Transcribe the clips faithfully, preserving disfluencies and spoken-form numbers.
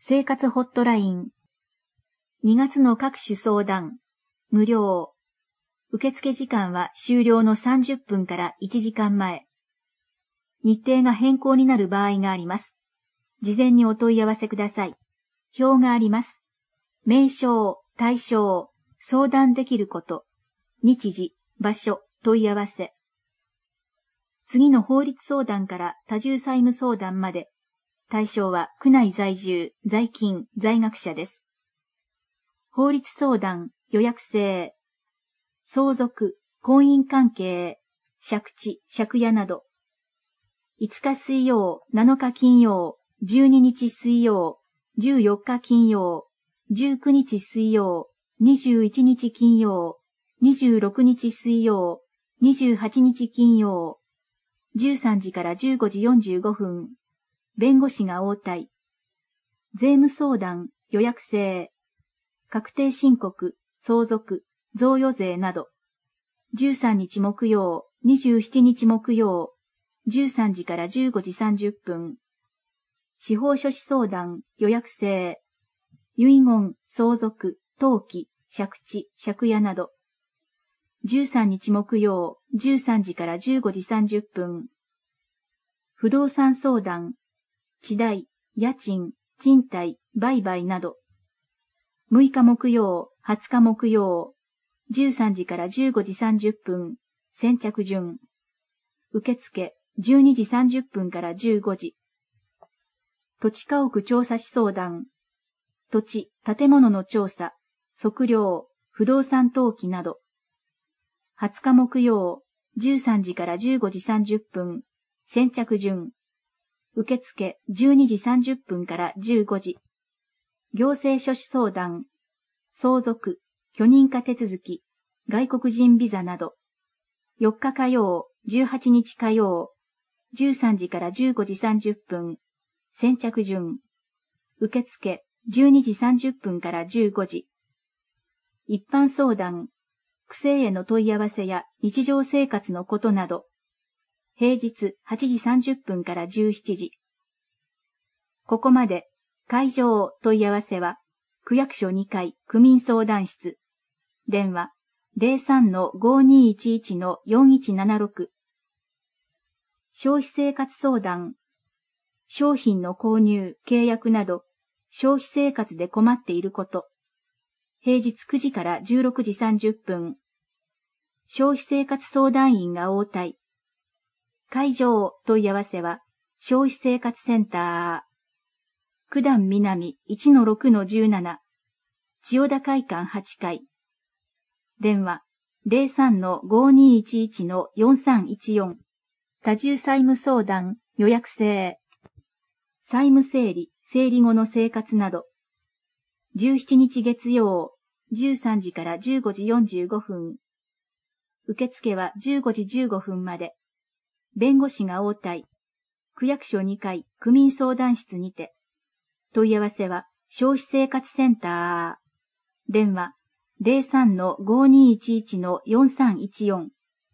生活ホットライン。にがつの各種相談。無料。受付時間は終了のさんじゅっぷんからいちじかんまえ。日程が変更になる場合があります。事前にお問い合わせください。表があります。名称、対象、相談できること、日時、場所、問い合わせ。次の法律相談から多重債務相談まで、対象は区内在住、在勤、在学者です。法律相談、予約制、相続、婚姻関係、借地、借家など、いつか水曜、なのか金曜、じゅうににち水曜、じゅうよっか金曜、じゅうくにち水曜、にじゅういちにち金曜、にじゅうろくにち水曜、にじゅうはちにち金曜、じゅうさんじからじゅうごじよんじゅうごふん、弁護士が応対。税務相談、予約制、確定申告、相続、贈与税など、じゅうさんにち木曜、にじゅうしちにち木曜、じゅうさんじからじゅうごじさんじゅっぷん。司法書士相談、予約制、遺言、相続、登記、借地、借家など、じゅうさんにち木曜、じゅうさんじからじゅうごじさんじゅっぷん。不動産相談、地代、家賃、賃貸、売買など、むいか木曜、はつか木曜、じゅうさんじからじゅうごじさんじゅっぷん、先着順。受付、じゅうにじさんじゅっぷんからじゅうごじ。土地家屋調査士相談、土地、建物の調査、測量、不動産登記など、はつか木曜、じゅうさんじからじゅうごじさんじゅっぷん、先着順。受付じゅうにじさんじゅっぷんからじゅうごじ。行政書士相談、相続、許認可手続き、外国人ビザなど、よっか火曜、じゅうはちにち火曜、じゅうさんじからじゅうごじさんじゅっぷん、先着順。受付じゅうにじさんじゅっぷんからじゅうごじ。一般相談、区政への問い合わせや日常生活のことなど、平日はちじさんじゅっぷんからじゅうしちじ。ここまで、会場問い合わせは、区役所にかい区民相談室。電話 ゼロさんのごにいちいちのよんいちななろく。消費生活相談。商品の購入、契約など、消費生活で困っていること。平日くじからじゅうろくじさんじゅっぷん。消費生活相談員が応対。会場問い合わせは、消費生活センター。九段南 いちのろくのじゅうなな。千代田会館はちかい。電話ゼロさんのごにいちいちのよんさんいちよん。多重債務相談、予約制。債務整理、整理後の生活など。じゅうしちにち月曜、じゅうさんじからじゅうごじよんじゅうごふん。受付はじゅうごじじゅうごふんまで。弁護士が応対。区役所にかい区民相談室にて。問い合わせは消費生活センター。電話ゼロさんのごにいちいちのよんさんいちよん。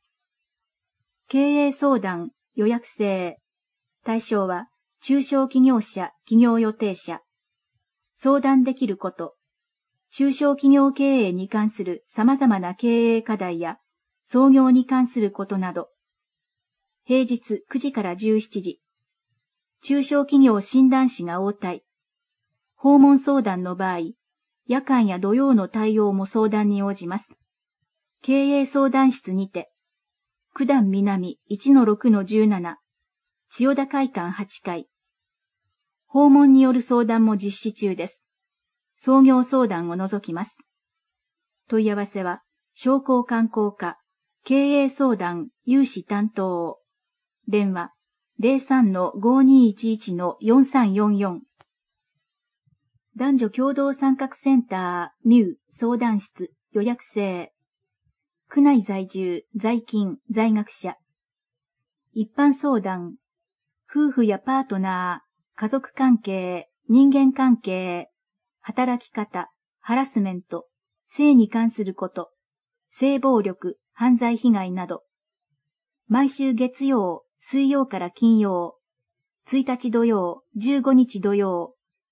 経営相談、予約制。対象は中小企業者、企業予定者。相談できること。中小企業経営に関する様々な経営課題や創業に関することなど。平日くじからじゅうしちじ。中小企業診断士が応対。訪問相談の場合、夜間や土曜の対応も相談に応じます。経営相談室にて、九段南 いちのろくのじゅうなな、千代田会館はちかい。訪問による相談も実施中です。創業相談を除きます。問い合わせは、商工観光課、経営相談、融資担当。電話、ゼロさんのごにいちいちのよんさんよんよん。男女共同参画センター、ミュー、相談室、予約制。区内在住、在勤、在学者。一般相談。夫婦やパートナー、家族関係、人間関係、働き方、ハラスメント、性に関すること、性暴力、犯罪被害など。毎週月曜、水曜から金曜、いちにち土曜、じゅうごにち土曜、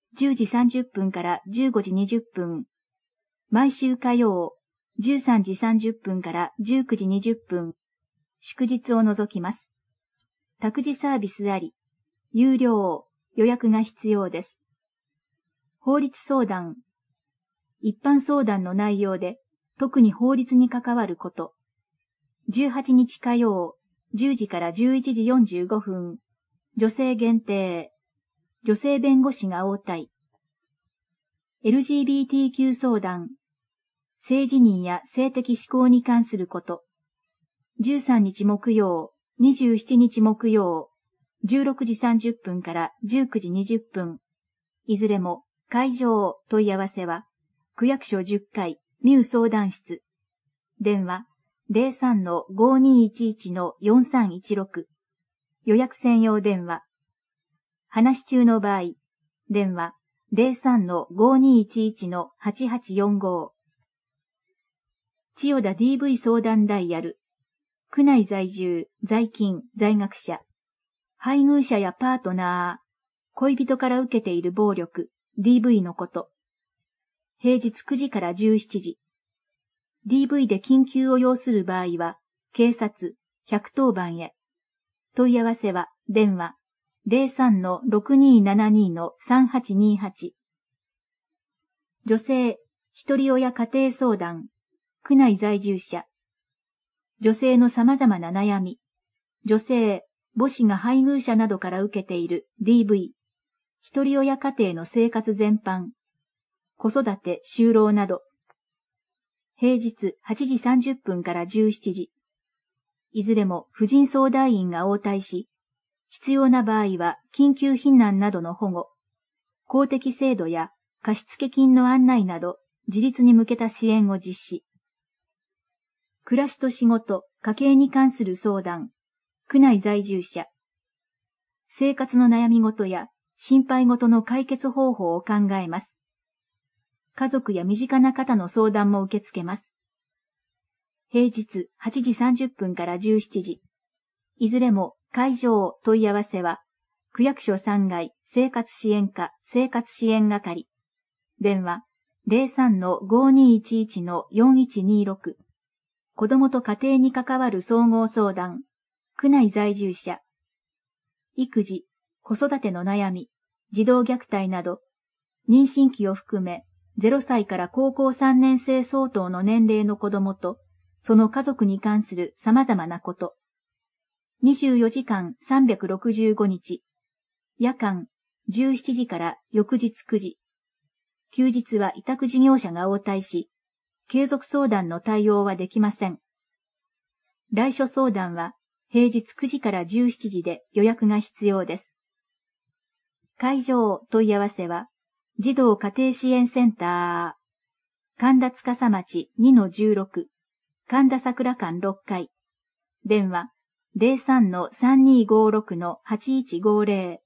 じゅうじさんじゅっぷんからじゅうごじにじゅっぷん。毎週火曜、じゅうさんじさんじゅっぷんからじゅうくじにじゅっぷん。祝日を除きます。託児サービスあり、有料、予約が必要です。法律相談。一般相談の内容で、特に法律に関わること。じゅうはちにち火曜、じゅうじからじゅういちじよんじゅうごふん。女性限定。女性弁護士が応対。エルジービーティーキュー 相談。性自認や性的指向に関すること。じゅうさんにち木曜、にじゅうしちにち木曜、じゅうろくじさんじゅっぷんからじゅうくじにじゅっぷん。いずれも、会場問い合わせは、区役所じゅっかい、ミュー相談室。電話、ゼロさんのごにいちいちのよんさんいちろく。予約専用電話。話し中の場合、電話、ゼロさんのごにいちいちのはちはちよんご。千代田 ディーブイ 相談ダイヤル。区内在住、在勤、在学者。配偶者やパートナー、恋人から受けている暴力、ディーブイ のこと。平日くじからじゅうしちじ。ディーブイ で緊急を要する場合は、警察、ひゃくとおばんへ。問い合わせは、電話、ゼロさんのろくにーななにのさんはちにはち。女性、一人親家庭相談、区内在住者。女性の様々な悩み。女性、母子が配偶者などから受けている ディーブイ。一人親家庭の生活全般。子育て、就労など。平日はちじさんじゅっぷんからじゅうしちじ。いずれも婦人相談員が応対し、必要な場合は緊急避難などの保護、公的制度や貸付金の案内など自立に向けた支援を実施。暮らしと仕事、家計に関する相談、区内在住者。生活の悩み事や心配事の解決方法を考えます。家族や身近な方の相談も受け付けます。平日はちじさんじゅっぷんからじゅうしちじ。いずれも会場問い合わせは、区役所さんがい生活支援課生活支援係。電話、ゼロさんのごにいちいちのよんいちにろく。子供と家庭に関わる総合相談、区内在住者。育児、子育ての悩み、児童虐待など、妊娠期を含め、ゼロさいから高校さんねん生相当の年齢の子供と、その家族に関する様々なこと。にじゅうよじかんさんびゃくろくじゅうごにち。夜間、じゅうしちじから翌日くじ。休日は委託事業者が応対し、継続相談の対応はできません。来所相談は平日くじからじゅうしちじで予約が必要です。会場問い合わせは、児童家庭支援センター、神田司町 にのじゅうろく、神田桜館ろっかい。電話、ゼロさんのさんにーごろくのはちいちごぜろ。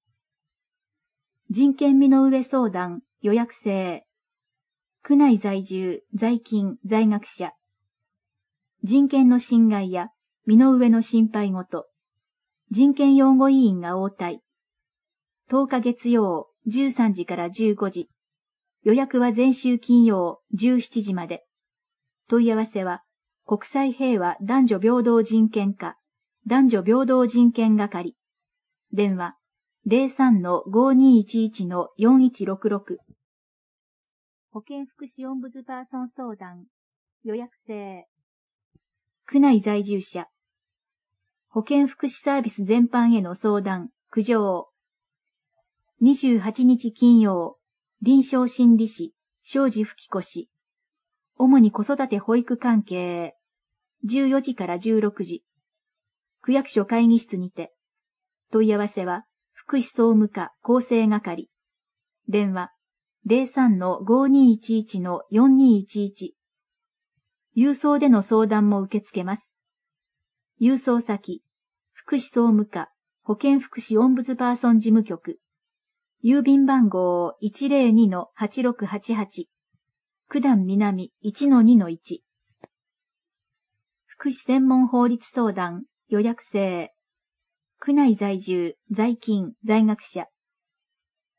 人権身の上相談、予約制。区内在住、在勤、在学者。人権の侵害や身の上の心配事。人権擁護委員が応対。とおか月曜、じゅうさんじからじゅうごじ。予約は前週金曜、じゅうしちじまで。問い合わせは、国際平和男女平等人権課、男女平等人権係。電話、ゼロさんのごにいちいちのよんいちろくろく。保健福祉オンブズパーソン相談、予約制。区内在住者。保健福祉サービス全般への相談、苦情。にじゅうはちにち金曜、臨床心理士、庄司吹子氏。主に子育て保育関係。じゅうよじからじゅうろくじ。区役所会議室にて。問い合わせは、福祉総務課厚生係。電話、ゼロさんのごにいちいちのよんにいちいち。郵送での相談も受け付けます。郵送先、福祉総務課保健福祉オンブズパーソン事務局。郵便番号 いちゼロにのはちろくはちはち。九段南 いちのにのいち。福祉専門法律相談、予約制。区内在住、在勤、在学者。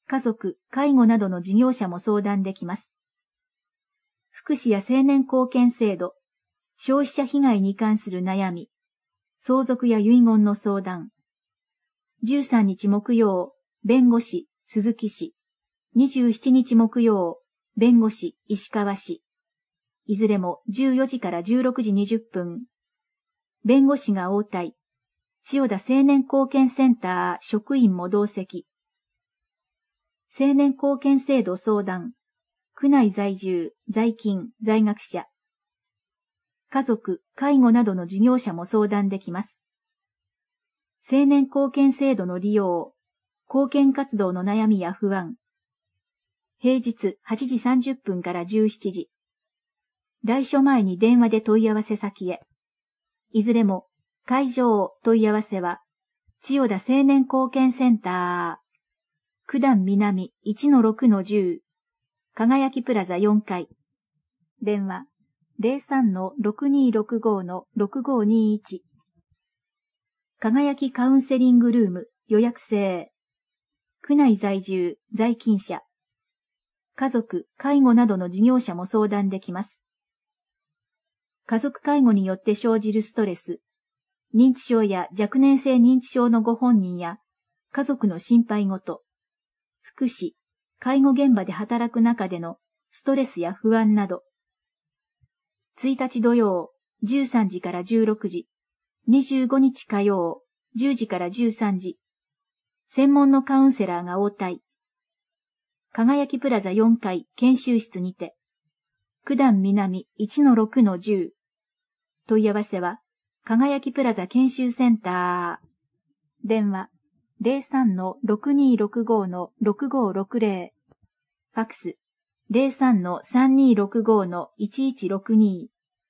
家族、介護などの事業者も相談できます。福祉や青年貢献制度、消費者被害に関する悩み、相続や遺言の相談。じゅうさんにち木曜、弁護士、鈴木氏。にじゅうしちにち木曜、弁護士、石川氏。いずれもじゅうよじからじゅうろくじにじゅっぷん。弁護士が応対。千代田青年貢献センター職員も同席。青年貢献制度相談。区内在住、在勤、在学者。家族、介護などの事業者も相談できます。青年貢献制度の利用、貢献活動の悩みや不安。平日はちじさんじゅっぷんからじゅうしちじ。来所前に電話で問い合わせ先へ。いずれも、会場問い合わせは、千代田青年貢献センター、九段南 いちのろくのじゅう、輝きプラザよんかい。電話、ゼロさんのろくにーろくごのろくごにいち。輝きカウンセリングルーム予約制。区内在住、在勤者。家族、介護などの事業者も相談できます。家族介護によって生じるストレス、認知症や若年性認知症のご本人や家族の心配事、福祉、介護現場で働く中でのストレスや不安など。いちにち土曜、じゅうさんじからじゅうろくじ、にじゅうごにち火曜、じゅうじからじゅうさんじ。専門のカウンセラーが応対。輝きプラザよんかい研修室にて。九段南 いちのろくのじゅう。問い合わせは、輝きプラザ研修センター。電話、ゼロさんのろくにーろくごのろくごろくぜろ。ファックス、ゼロさんのさんにーろくごのいちいちろくに。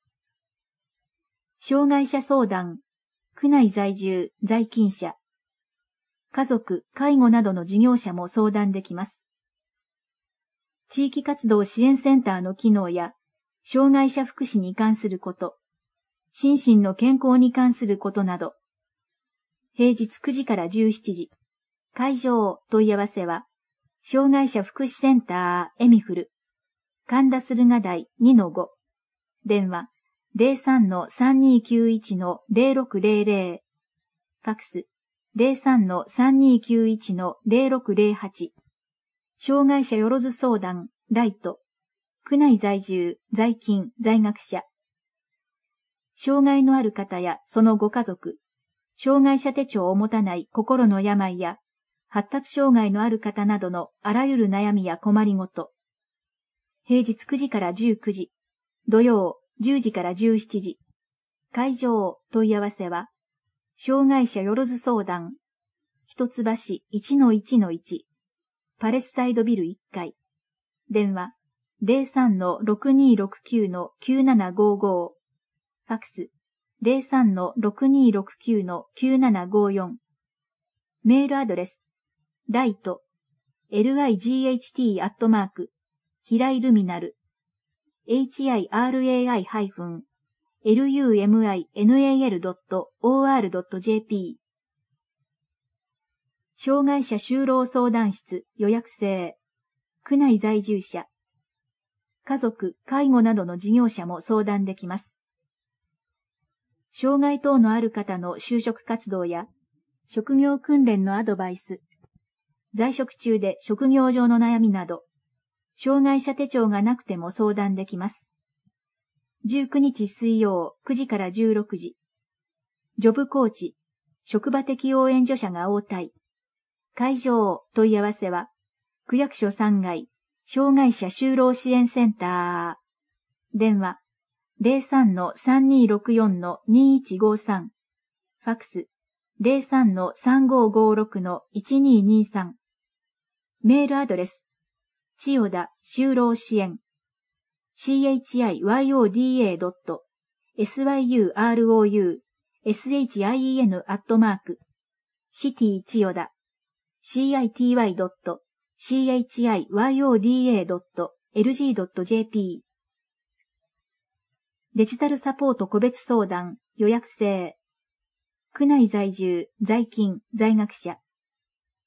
障害者相談、区内在住、在勤者。家族、介護などの事業者も相談できます。地域活動支援センターの機能や、障害者福祉に関すること、心身の健康に関することなど。平日くじからじゅうしちじ。会場問い合わせは、障害者福祉センターエミフル。神田駿河台 にのご。電話、ゼロさんのさんにーきゅういちのゼロろくぜろぜろ。ファックス、ゼロさんのさんにーきゅういちのゼロろくぜろはち。障害者よろず相談、ライト。区内在住、在勤、在学者。障害のある方やそのご家族、障害者手帳を持たない心の病や、発達障害のある方などのあらゆる悩みや困りごと。平日くじからじゅうくじ、土曜じゅうじからじゅうしちじ。会場問い合わせは、障害者よろず相談、一橋 いちのいちのいち。パレスサイドビルいっかい。電話、ゼロさんのろくにーろくきゅうのきゅうななごーごー。ファックス、ゼロさんのろくにーろくきゅうのきゅうななごーよん。メールアドレス、ライト、リグアットマーク、ひらいルミナル、hirai-luminal ドット オーアール ドット ジェーピー。障害者就労相談室予約制。区内在住者。家族、介護などの事業者も相談できます。障害等のある方の就職活動や、職業訓練のアドバイス。在職中で職業上の悩みなど、障害者手帳がなくても相談できます。じゅうくにち水曜くじからじゅうろくじ。ジョブコーチ、職場的応援助者が応対。会場問い合わせは、区役所さんがい、障害者就労支援センター。電話、ゼロさんのさんにーろくよんのにいちごさん。ファックス、ゼロさんのさんごーごーろくのいちにーにーさん。メールアドレス、千代田就労支援。チヤダ ドット スユーローシェン アットマーク、シティ千代田。シティ ドット チヤダ ドット エルジー ドット ジェーピー。デジタルサポート個別相談予約制。区内在住、在勤、在学者。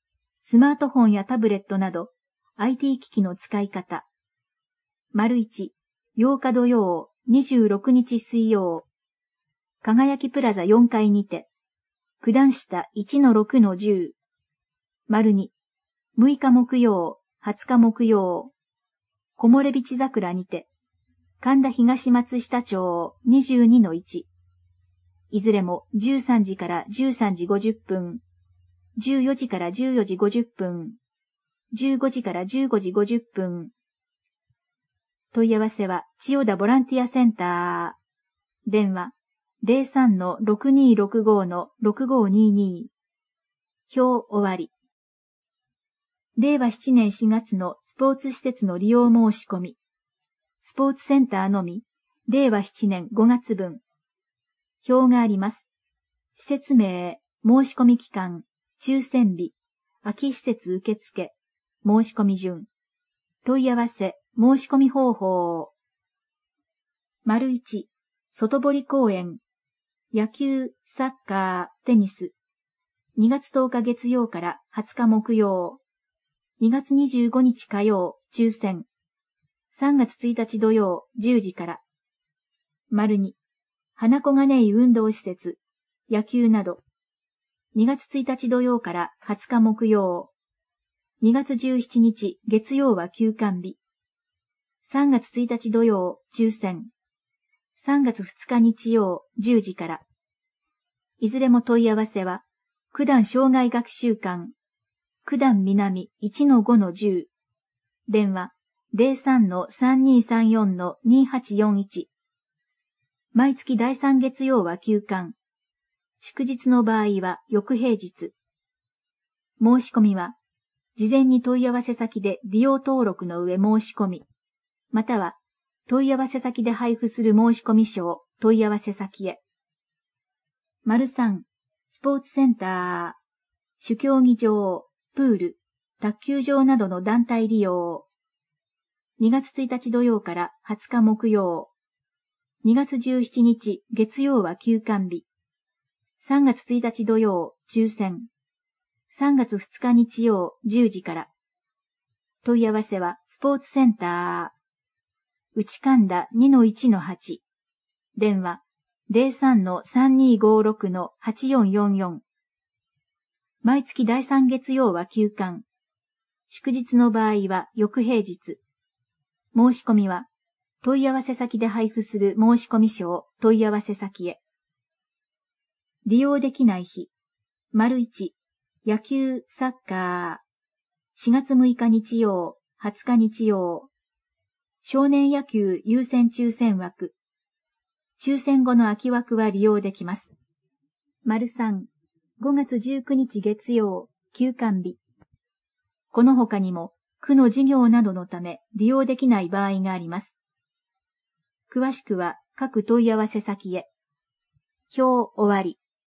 スマートフォンやタブレットなど アイティー 機器の使い方。丸いち、ようか土曜、にじゅうろくにち水曜。輝きプラザよんかいにて、九段下 いちのろくのじゅう。丸に、むいか木曜、はつか木曜。木漏れ日地桜にて、神田東松下町 にじゅうにのいち。いずれもじゅうさんじからじゅうさんじごじゅっぷん、じゅうよじからじゅうよじごじゅっぷん、じゅうごじからじゅうごじごじゅっぷん。問い合わせは千代田ボランティアセンター。電話 ゼロさんのろくにーろくごのろくごにーにー。表終わり。れいわななねんしがつのスポーツ施設の利用申し込み。スポーツセンターのみ、れいわななねんごがつぶん。表があります。施設名、申し込み期間、抽選日、空き施設受付、申し込み順。問い合わせ、申し込み方法。丸いち、外堀公園。野球、サッカー、テニス。にがつとおか月曜からはつか木曜。にがつにじゅうごにち火曜、抽選。さんがつついたち土曜、じゅうじから。丸に、花小金井運動施設、野球など。にがつついたち土曜からはつか木曜。にがつじゅうしちにち月曜は休館日。さんがつついたち土曜、抽選。さんがつふつか日曜、じゅうじから。いずれも問い合わせは、九段障害学習館、九段南 いちのごのじゅう。電話 ゼロさんのさんにーさんよんのにーはちよんいち。毎月だいさん月曜は休館。祝日の場合は翌平日。申し込みは、事前に問い合わせ先で利用登録の上申し込み、または問い合わせ先で配布する申込書を問い合わせ先へ。丸さん、スポーツセンター、主競技場、プール、卓球場などの団体利用。にがつついたち土曜からはつか木曜。にがつじゅうしちにち月曜は休館日。さんがつついたち土曜、抽選。さんがつふつか日曜、じゅうじから。問い合わせはスポーツセンター。内神田 にのいちのはち。電話 ゼロさんのさんにーごろくのはちよんよんよん。毎月だいさん月曜は休館。祝日の場合は翌平日。申し込みは問い合わせ先で配布する申込書を問い合わせ先へ。利用できない日。丸いち、野球、サッカー。しがつむいか日曜、はつか日曜。少年野球優先抽選枠。抽選後の空き枠は利用できます。丸さん、ごがつじゅうくにち月曜、休館日。この他にも、区の事業などのため利用できない場合があります。詳しくは各問い合わせ先へ。表終わり。